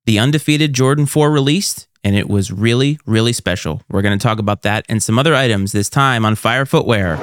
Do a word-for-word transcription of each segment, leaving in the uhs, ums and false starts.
The Undefeated Jordan four released, and it was really, really special. We're going to talk about that and some other items this time on Fire Footwear.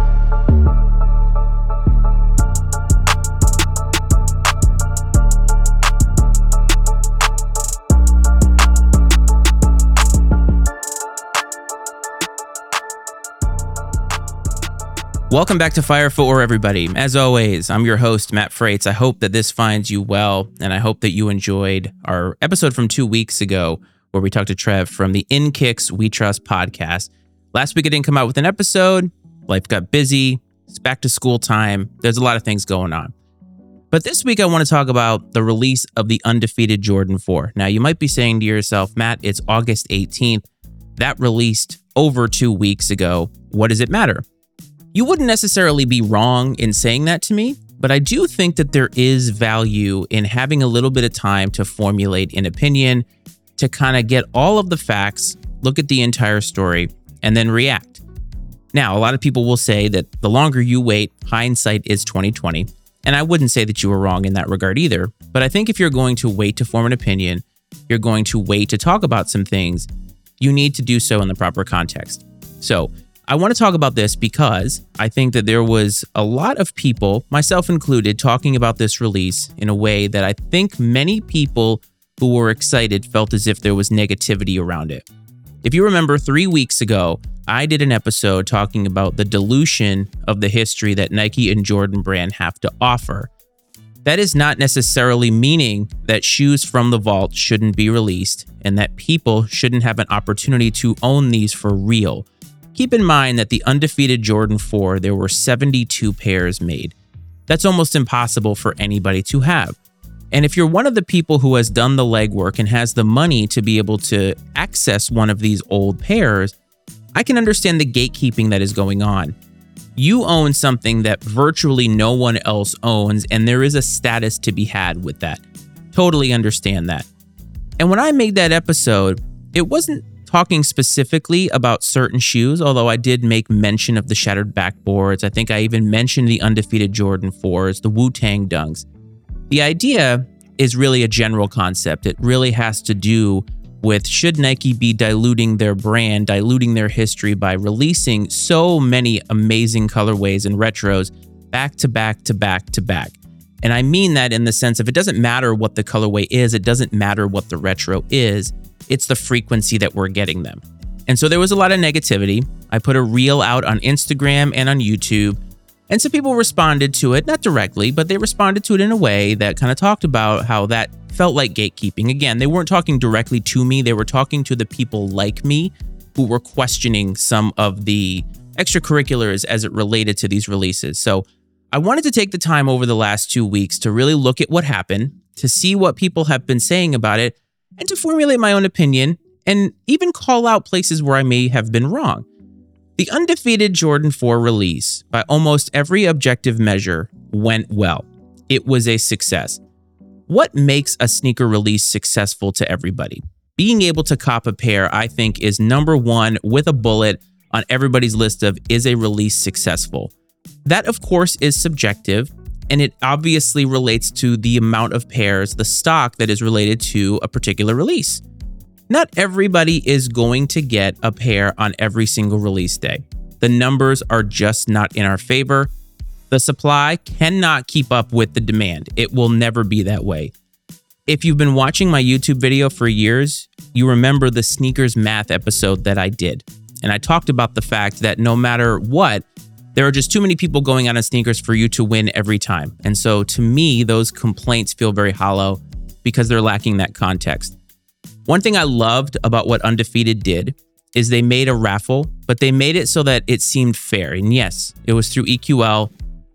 Welcome back to Fire Footwear, everybody. As always, I'm your host, Matt Freites. I hope that this finds you well, and I hope that you enjoyed our episode from two weeks ago where we talked to Trev from the In Kicks We Trust podcast. Last week, I didn't come out with an episode. Life got busy. It's back to school time. There's a lot of things going on. But this week, I want to talk about the release of the Undefeated Jordan four. Now, you might be saying to yourself, Matt, it's August eighteenth. That released over two weeks ago. What does it matter? You wouldn't necessarily be wrong in saying that to me, but I do think that there is value in having a little bit of time to formulate an opinion, to kind of get all of the facts, look at the entire story, and then react. Now, a lot of people will say that the longer you wait, hindsight is twenty twenty, and I wouldn't say that you were wrong in that regard either, but I think if you're going to wait to form an opinion, you're going to wait to talk about some things, you need to do so in the proper context. So, I want to talk about this because I think that there was a lot of people, myself included, talking about this release in a way that I think many people who were excited felt as if there was negativity around it. If you remember, three weeks ago, I did an episode talking about the dilution of the history that Nike and Jordan Brand have to offer. That is not necessarily meaning that shoes from the vault shouldn't be released and that people shouldn't have an opportunity to own these for real. Keep in mind that the Undefeated Jordan four, there were seventy-two pairs made. That's almost impossible for anybody to have. And if you're one of the people who has done the legwork and has the money to be able to access one of these old pairs, I can understand the gatekeeping that is going on. You own something that virtually no one else owns, and there is a status to be had with that. Totally understand that. And when I made that episode, it wasn't talking specifically about certain shoes, although I did make mention of the shattered backboards. I think I even mentioned the Undefeated Jordan fours, the Wu-Tang Dunks. The idea is really a general concept. It really has to do with, should Nike be diluting their brand, diluting their history by releasing so many amazing colorways and retros back to back to back to back. And I mean that in the sense of it doesn't matter what the colorway is, it doesn't matter what the retro is, it's the frequency that we're getting them. And so there was a lot of negativity. I put a reel out on Instagram and on YouTube, and some people responded to it, not directly, but they responded to it in a way that kind of talked about how that felt like gatekeeping. Again, they weren't talking directly to me, they were talking to the people like me who were questioning some of the extracurriculars as it related to these releases. So I wanted to take the time over the last two weeks to really look at what happened, to see what people have been saying about it, and to formulate my own opinion, and even call out places where I may have been wrong. The Undefeated Jordan four release, by almost every objective measure, went well. It was a success. What makes a sneaker release successful to everybody? Being able to cop a pair, I think, is number one with a bullet on everybody's list of, is a release successful? That, of course, is subjective, and it obviously relates to the amount of pairs, the stock that is related to a particular release. Not everybody is going to get a pair on every single release day. The numbers are just not in our favor. The supply cannot keep up with the demand. It will never be that way. If you've been watching my YouTube video for years, you remember the sneakers math episode that I did. And I talked about the fact that no matter what, there are just too many people going out on sneakers for you to win every time. And so to me, those complaints feel very hollow because they're lacking that context. One thing I loved about what Undefeated did is they made a raffle, but they made it so that it seemed fair. And yes, it was through E Q L,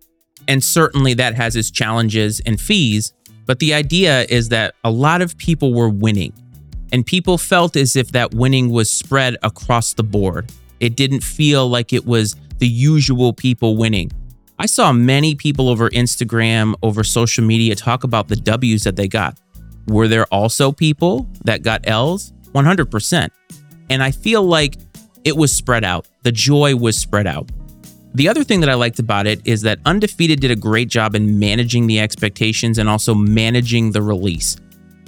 and certainly that has its challenges and fees, but the idea is that a lot of people were winning, and people felt as if that winning was spread across the board. It didn't feel like it was the usual people winning. I saw many people over Instagram, over social media talk about the W's that they got. Were there also people that got L's? one hundred percent. And I feel like it was spread out. The joy was spread out. The other thing that I liked about it is that Undefeated did a great job in managing the expectations and also managing the release.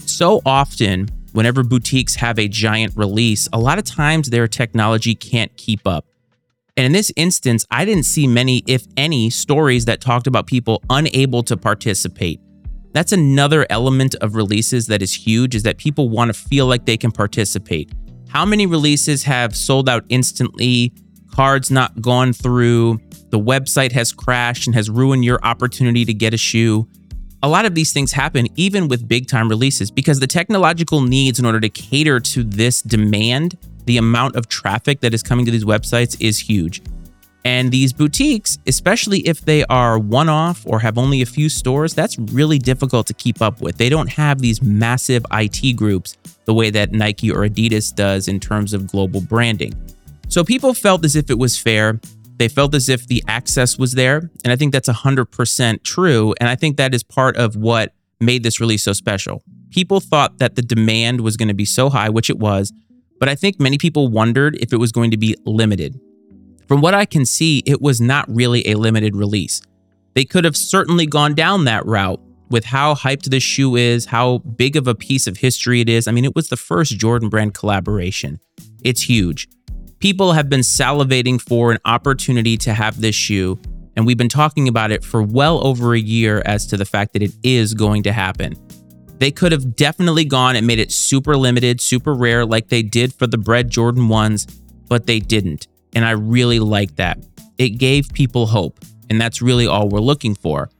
So often, whenever boutiques have a giant release, a lot of times their technology can't keep up. And in this instance, I didn't see many, if any, stories that talked about people unable to participate. That's another element of releases that is huge, is that people want to feel like they can participate. How many releases have sold out instantly, cards not gone through, the website has crashed and has ruined your opportunity to get a shoe? A lot of these things happen even with big time releases because the technological needs in order to cater to this demand, the amount of traffic that is coming to these websites is huge. And these boutiques, especially if they are one-off or have only a few stores, that's really difficult to keep up with. They don't have these massive I T groups the way that Nike or Adidas does in terms of global branding. So people felt as if it was fair. They felt as if the access was there. And I think that's one hundred percent true. And I think that is part of what made this release so special. People thought that the demand was going to be so high, which it was, but I think many people wondered if it was going to be limited. From what I can see, it was not really a limited release. They could have certainly gone down that route with how hyped this shoe is, how big of a piece of history it is. I mean, it was the first Jordan Brand collaboration. It's huge. People have been salivating for an opportunity to have this shoe, and we've been talking about it for well over a year as to the fact that it is going to happen. They could have definitely gone and made it super limited, super rare like they did for the Bread Jordan ones, but they didn't. And I really like that. It gave people hope, and that's really all we're looking for.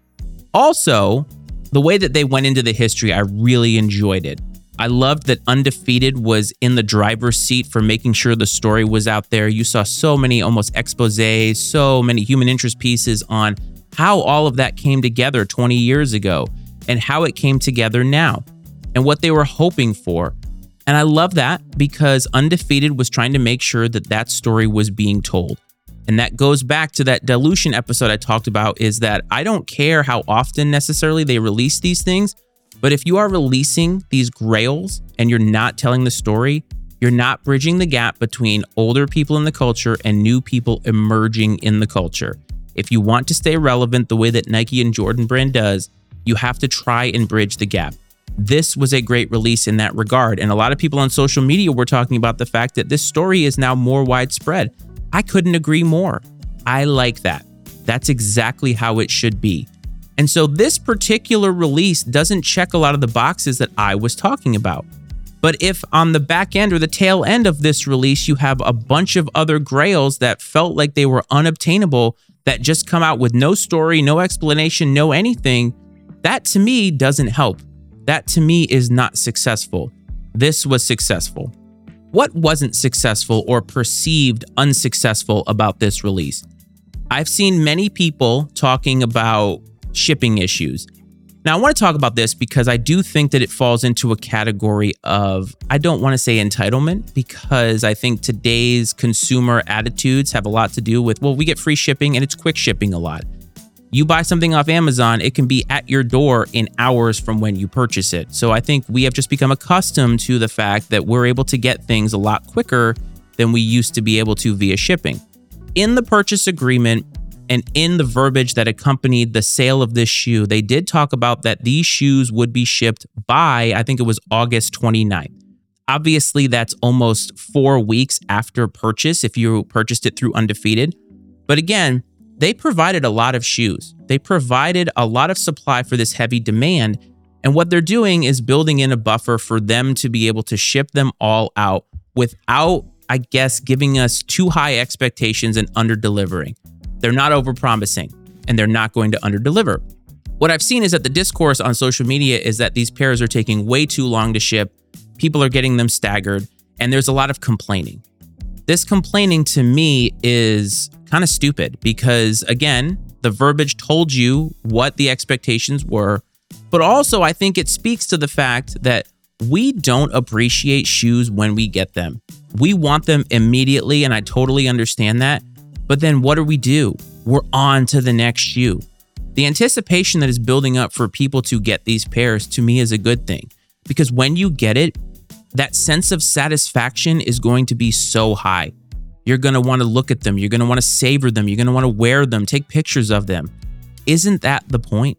Also, the way that they went into the history, I really enjoyed it. I loved that Undefeated was in the driver's seat for making sure the story was out there. You saw so many almost exposés, so many human interest pieces on how all of that came together twenty years ago and how it came together now and what they were hoping for. And I love that because Undefeated was trying to make sure that that story was being told. And that goes back to that dilution episode I talked about, is that I don't care how often necessarily they release these things, but if you are releasing these grails and you're not telling the story, you're not bridging the gap between older people in the culture and new people emerging in the culture. If you want to stay relevant the way that Nike and Jordan Brand does, you have to try and bridge the gap. This was a great release in that regard. And a lot of people on social media were talking about the fact that this story is now more widespread. I couldn't agree more. I like that. That's exactly how it should be. And so this particular release doesn't check a lot of the boxes that I was talking about. But if on the back end or the tail end of this release, you have a bunch of other grails that felt like they were unobtainable, that just come out with no story, no explanation, no anything, that to me doesn't help. That to me is not successful. This was successful. What wasn't successful or perceived unsuccessful about this release? I've seen many people talking about shipping issues. Now, I want to talk about this because I do think that it falls into a category of, I don't want to say entitlement, because I think today's consumer attitudes have a lot to do with, well, we get free shipping and it's quick shipping a lot. You buy something off Amazon, it can be at your door in hours from when you purchase it. So I think we have just become accustomed to the fact that we're able to get things a lot quicker than we used to be able to via shipping. In the purchase agreement and in the verbiage that accompanied the sale of this shoe, they did talk about that these shoes would be shipped by, I think it was August twenty-ninth. Obviously, that's almost four weeks after purchase if you purchased it through Undefeated. But again, they provided a lot of shoes. They provided a lot of supply for this heavy demand. And what they're doing is building in a buffer for them to be able to ship them all out without, I guess, giving us too high expectations and under-delivering. They're not over-promising, and they're not going to under-deliver. What I've seen is that the discourse on social media is that these pairs are taking way too long to ship. People are getting them staggered, and there's a lot of complaining. This complaining to me is kind of stupid because, again, the verbiage told you what the expectations were, but also I think it speaks to the fact that we don't appreciate shoes when we get them. We want them immediately, and I totally understand that. But then what do we do? We're on to the next shoe. The anticipation that is building up for people to get these pairs to me is a good thing, because when you get it, that sense of satisfaction is going to be so high. You're going to want to look at them. You're going to want to savor them. You're going to want to wear them, take pictures of them. Isn't that the point?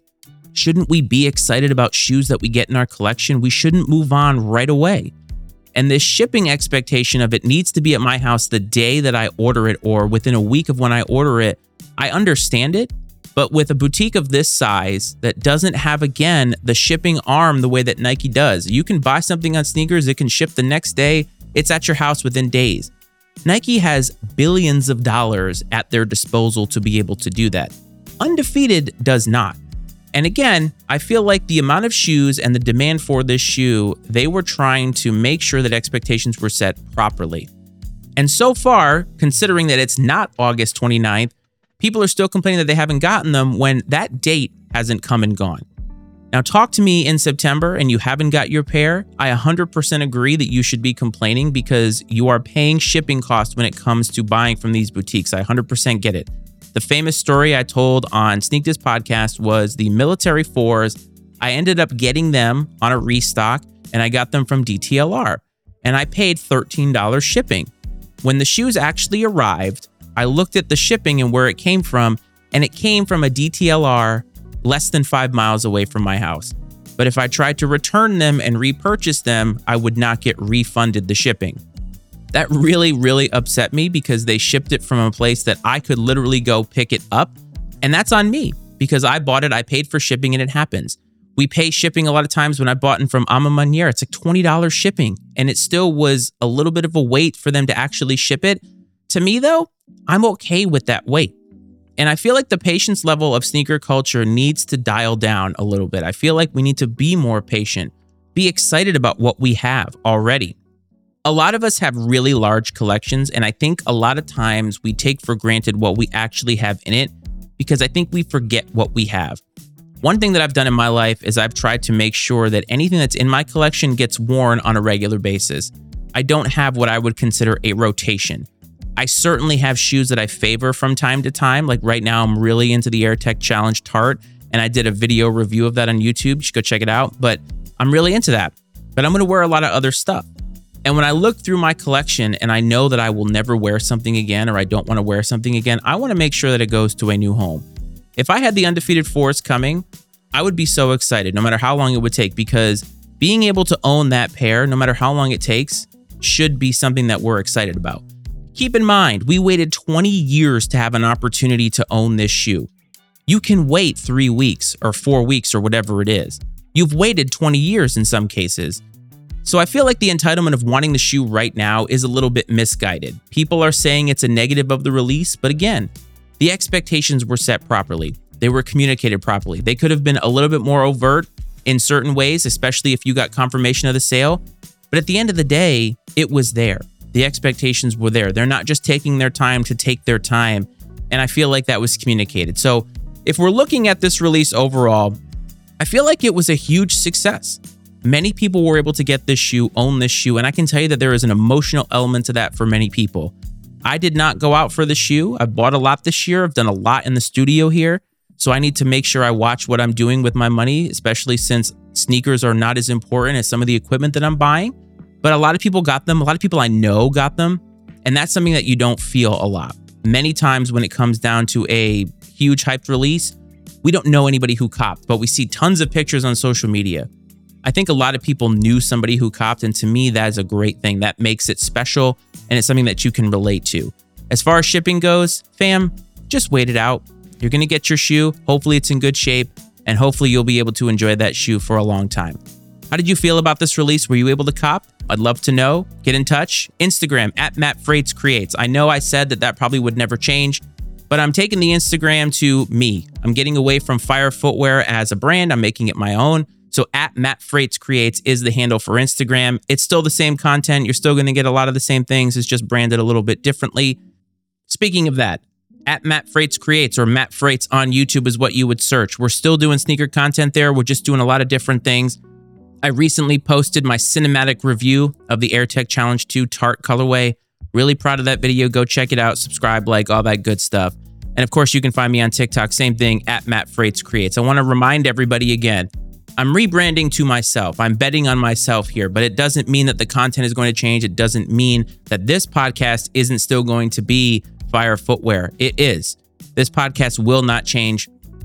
Shouldn't we be excited about shoes that we get in our collection? We shouldn't move on right away. And this shipping expectation of it needs to be at my house the day that I order it or within a week of when I order it, I understand it. But with a boutique of this size that doesn't have, again, the shipping arm the way that Nike does, you can buy something on sneakers, it can ship the next day, it's at your house within days. Nike has billions of dollars at their disposal to be able to do that. Undefeated does not. And again, I feel like the amount of shoes and the demand for this shoe, they were trying to make sure that expectations were set properly. And so far, considering that it's not August twenty-ninth, people are still complaining that they haven't gotten them when that date hasn't come and gone. Now, talk to me in September and you haven't got your pair. I one hundred percent agree that you should be complaining because you are paying shipping costs when it comes to buying from these boutiques. I one hundred percent get it. The famous story I told on Sneak This podcast was the military fours. I ended up getting them on a restock and I got them from D T L R and I paid thirteen dollars shipping. When the shoes actually arrived, I looked at the shipping and where it came from, and it came from a D T L R less than five miles away from my house. But if I tried to return them and repurchase them, I would not get refunded the shipping. That really, really upset me because they shipped it from a place that I could literally go pick it up. And that's on me because I bought it, I paid for shipping, and it happens. We pay shipping a lot of times. When I bought it from A Ma Maniére, it's like twenty dollars shipping, and it still was a little bit of a wait for them to actually ship it. To me though, I'm okay with that wait. And I feel like the patience level of sneaker culture needs to dial down a little bit. I feel like we need to be more patient, be excited about what we have already. A lot of us have really large collections, and I think a lot of times we take for granted what we actually have in it because I think we forget what we have. One thing that I've done in my life is I've tried to make sure that anything that's in my collection gets worn on a regular basis. I don't have what I would consider a rotation. I certainly have shoes that I favor from time to time. Like right now, I'm really into the AirTech Challenge Tart, and I did a video review of that on YouTube. You should go check it out, but I'm really into that. But I'm gonna wear a lot of other stuff. And when I look through my collection and I know that I will never wear something again or I don't want to wear something again, I want to make sure that it goes to a new home. If I had the Undefeated fours coming, I would be so excited no matter how long it would take because being able to own that pair, no matter how long it takes, should be something that we're excited about. Keep in mind, we waited twenty years to have an opportunity to own this shoe. You can wait three weeks or four weeks or whatever it is. You've waited twenty years in some cases. So I feel like the entitlement of wanting the shoe right now is a little bit misguided. People are saying it's a negative of the release, but again, the expectations were set properly. They were communicated properly. They could have been a little bit more overt in certain ways, especially if you got confirmation of the sale. But at the end of the day, it was there. The expectations were there. They're not just taking their time to take their time. And I feel like that was communicated. So if we're looking at this release overall, I feel like it was a huge success. Many people were able to get this shoe, own this shoe, and I can tell you that there is an emotional element to that for many people. I did not go out for the shoe. I've bought a lot this year. I've done a lot in the studio here. So I need to make sure I watch what I'm doing with my money, especially since sneakers are not as important as some of the equipment that I'm buying. But a lot of people got them. A lot of people I know got them. And that's something that you don't feel a lot. Many times when it comes down to a huge hyped release, we don't know anybody who copped, but we see tons of pictures on social media. I think a lot of people knew somebody who copped, and to me, that is a great thing. That makes it special, and it's something that you can relate to. As far as shipping goes, fam, just wait it out. You're gonna get your shoe. Hopefully it's in good shape, and hopefully you'll be able to enjoy that shoe for a long time. How did you feel about this release? Were you able to cop? I'd love to know. Get in touch. Instagram, at Matt Frates Creates. I know I said that that probably would never change, but I'm taking the Instagram to me. I'm getting away from Fire Footwear as a brand. I'm making it my own. So at Matt Frates Creates is the handle for Instagram. It's still the same content. You're still going to get a lot of the same things. It's just branded a little bit differently. Speaking of that, at Matt Frates Creates or Matt Frates on YouTube is what you would search. We're still doing sneaker content there. We're just doing a lot of different things. I recently posted my cinematic review of the AirTech Challenge two Tart colorway. Really proud of that video. Go check it out. Subscribe, like, all that good stuff. And of course, you can find me on TikTok. Same thing, at Matt Frates Creates. I want to remind everybody again, I'm rebranding to myself. I'm betting on myself here, but it doesn't mean that the content is going to change. It doesn't mean that this podcast isn't still going to be Fire Footwear. It is. This podcast will not change.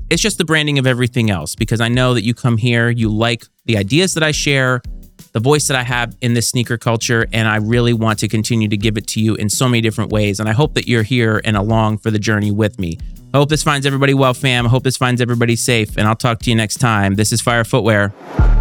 It's just the branding of everything else, because I know that you come here, you like the ideas that I share, the voice that I have in this sneaker culture, and I really want to continue to give it to you in so many different ways. And I hope that you're here and along for the journey with me. I hope this finds everybody well, fam. I hope this finds everybody safe, and I'll talk to you next time. This is Fire Footwear.